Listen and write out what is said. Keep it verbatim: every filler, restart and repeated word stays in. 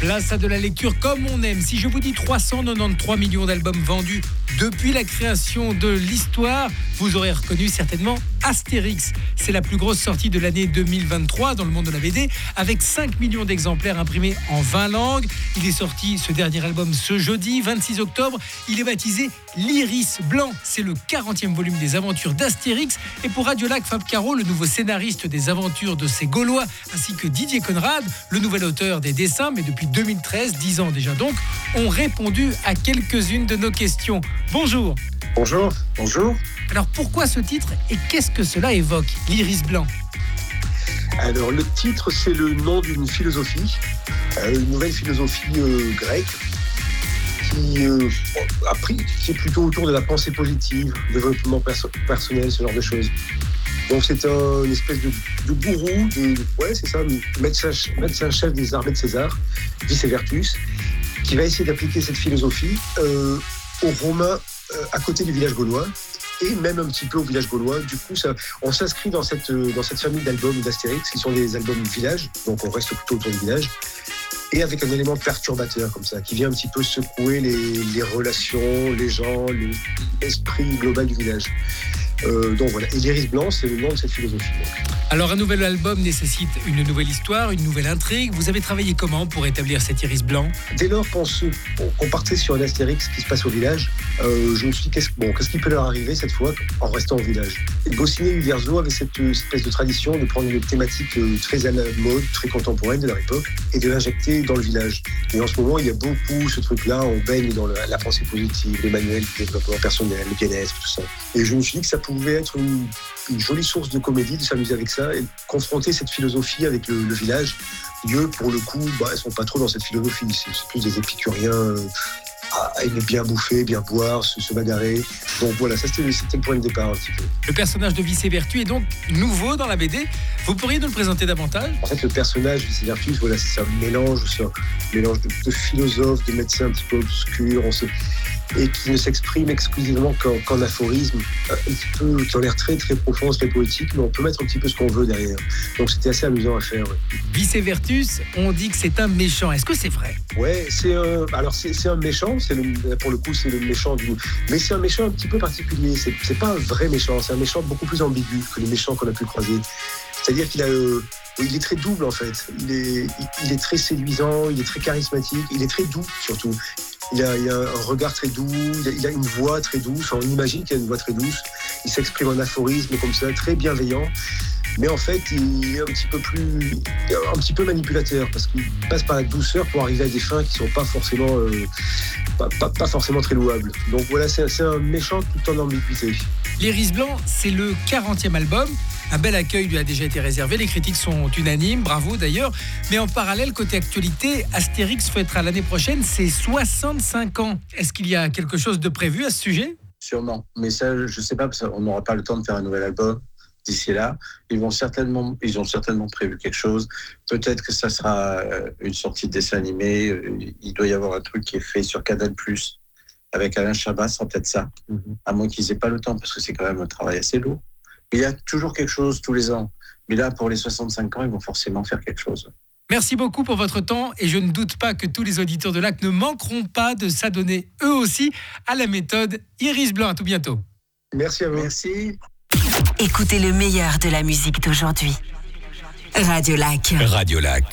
Place à de la lecture comme on aime. Si je vous dis trois cent quatre-vingt-treize millions d'albums vendus depuis la création de l'histoire, vous aurez reconnu certainement Astérix. C'est la plus grosse sortie de l'année deux mille vingt-trois dans le monde de la B D, avec cinq millions d'exemplaires imprimés en vingt langues. Il est sorti, ce dernier album, ce jeudi vingt-six octobre. Il est baptisé L'Iris Blanc. C'est le quarantième volume des aventures d'Astérix. Et pour Radiolac, Fab Caro, le nouveau scénariste des aventures de ces Gaulois, ainsi que Didier Conrad, le nouvel auteur des dessins, mais depuis deux mille treize, dix ans déjà donc, ont répondu à quelques-unes de nos questions. Bonjour. Bonjour. Bonjour. Alors pourquoi ce titre et qu'est-ce que cela évoque, l'Iris Blanc ? Alors le titre, c'est le nom d'une philosophie, euh, une nouvelle philosophie euh, grecque qui, euh, a pris, qui est plutôt autour de la pensée positive, développement perso- personnel, ce genre de choses. Donc c'est un, une espèce de, de gourou, de, ouais c'est ça, médecin, médecin chef des armées de César, Vice Vertus, qui va essayer d'appliquer cette philosophie euh, aux Romains euh, à côté du village gaulois, et même un petit peu au village gaulois. Du coup, ça, on s'inscrit dans cette, dans cette famille d'albums d'Astérix, qui sont des albums village, donc on reste plutôt autour du village, et avec un élément perturbateur comme ça, qui vient un petit peu secouer les, les relations, les gens, les, l'esprit global du village. Euh, donc voilà, et l'Iris Blanc, c'est le nom de cette philosophie. Donc. Alors un nouvel album nécessite une nouvelle histoire, une nouvelle intrigue. Vous avez travaillé comment pour établir cet Iris Blanc ? Dès lors qu'on, se, qu'on partait sur un Astérix qui se passe au village, euh, je me suis dit, qu'est-ce, bon, qu'est-ce qui peut leur arriver cette fois en restant au village ? Goscinny et Uderzo avaient cette espèce de tradition de prendre une thématique très à la mode, très contemporaine de leur époque, et de l'injecter dans le village. Et en ce moment, il y a beaucoup ce truc-là, on baigne dans le, la pensée positive, les manuels de développement personnel, le bien-être, tout ça. Et je me suis dit que ça pouvait être une, une jolie source de comédie, de s'amuser avec ça, et confronter cette philosophie avec le, le village. Eux, pour le coup, bah, ils sont pas trop dans cette philosophie. C'est, c'est plus des épicuriens euh, à aimer bien bouffer, bien boire, se, se bagarrer. Donc voilà, ça c'était, c'était le point de départ un petit peu. Le personnage de Vice Vertus est donc nouveau dans la B D. Vous pourriez nous le présenter davantage ? En fait, le personnage Vice Vertus, voilà, c'est un mélange, c'est un mélange de, de philosophes, de médecins un petit peu obscurs, on sait, et qui ne s'exprime exclusivement qu'en, qu'en aphorisme, un petit peu, qui ont l'air très très profond, très poétique, mais on peut mettre un petit peu ce qu'on veut derrière. Donc c'était assez amusant à faire. Ouais. Vice Vertus, on dit que c'est un méchant. Est-ce que c'est vrai ? Ouais, c'est un, alors c'est, c'est un méchant, c'est le, pour le coup c'est le méchant du, mais c'est un méchant un petit peu particulier. C'est, c'est pas un vrai méchant, c'est un méchant beaucoup plus ambigu que les méchants qu'on a pu croiser. C'est-à-dire qu'il a, euh, il est très double en fait. Il est, il est très séduisant, il est très charismatique, il est très doux surtout. Il a, il a un regard très doux, il a, il a une voix très douce. On imagine qu'il a une voix très douce. Il s'exprime en aphorisme comme ça, très bienveillant. Mais en fait, il est un petit peu plus, un petit peu manipulateur parce qu'il passe par la douceur pour arriver à des fins qui sont pas forcément, euh, pas, pas, pas forcément très louables. Donc voilà, c'est, c'est un méchant tout en ambiguïté. L'Iris Blanc, c'est le quarantième album. Un bel accueil lui a déjà été réservé. Les critiques sont unanimes, bravo d'ailleurs. Mais en parallèle, côté actualité, Astérix fêtera l'année prochaine ses soixante-cinq ans. Est-ce qu'il y a quelque chose de prévu à ce sujet ? Sûrement, mais ça, je ne sais pas, parce qu'on n'aura pas le temps de faire un nouvel album d'ici là. Ils vont certainement, ils ont certainement prévu quelque chose. Peut-être que ça sera une sortie de dessin animé. Il doit y avoir un truc qui est fait sur Canal plus, avec Alain Chabat, ça sera peut-être ça. Mm-hmm. À moins qu'ils n'aient pas le temps, parce que c'est quand même un travail assez lourd. Il y a toujours quelque chose tous les ans. Mais là, pour les soixante-cinq ans, ils vont forcément faire quelque chose. Merci beaucoup pour votre temps et je ne doute pas que tous les auditeurs de Lac ne manqueront pas de s'adonner eux aussi à la méthode Iris Blanc. À tout bientôt. Merci à vous. Merci. Écoutez le meilleur de la musique d'aujourd'hui. Radiolac. Radiolac.